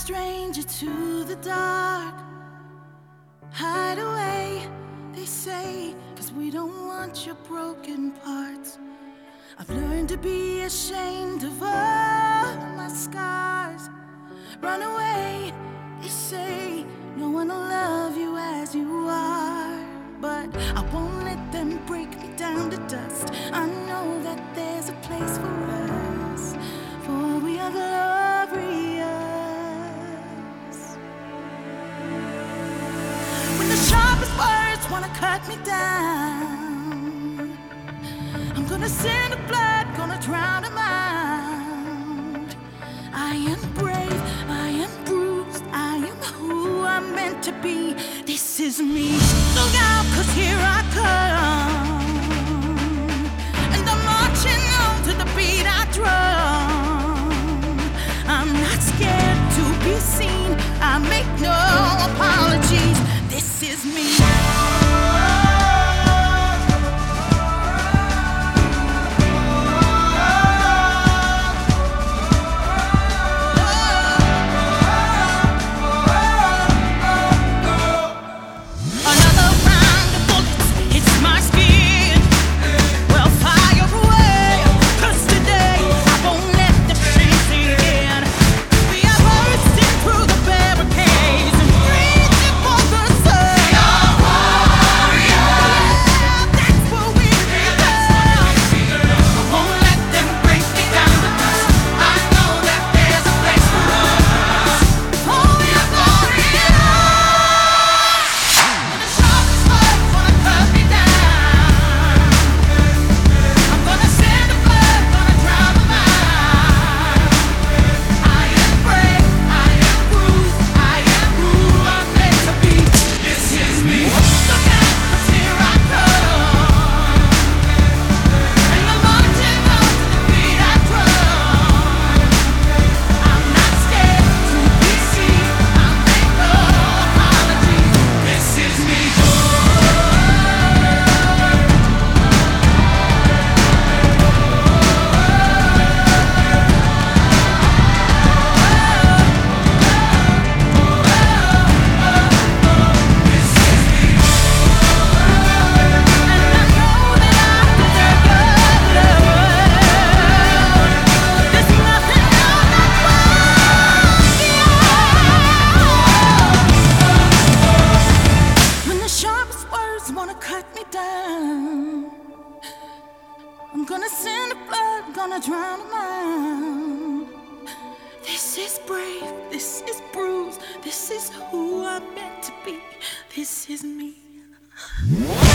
stranger to the dark. Hide away, they say, 'cause we don't want your broken parts. I've learned to be ashamed of all my scars. Run away, they say, no one will love you as you are. But I won't let them break me down to dust. I know that there's a place for us, for we are glorious. When the sharpest words wanna cut me down, I'm gonna send the blood, gonna drown them out. I am brave, I am bruised, I am who I'm meant to be. This is me. Look out, 'cause here I come, and I'm marching on to the beat I drum. I'm not scared to be seen, I make no apologies. This is me. I'm gonna send the blood, gonna drown them out. This is brave, this is bruised, this is who I'm meant to be. This is me.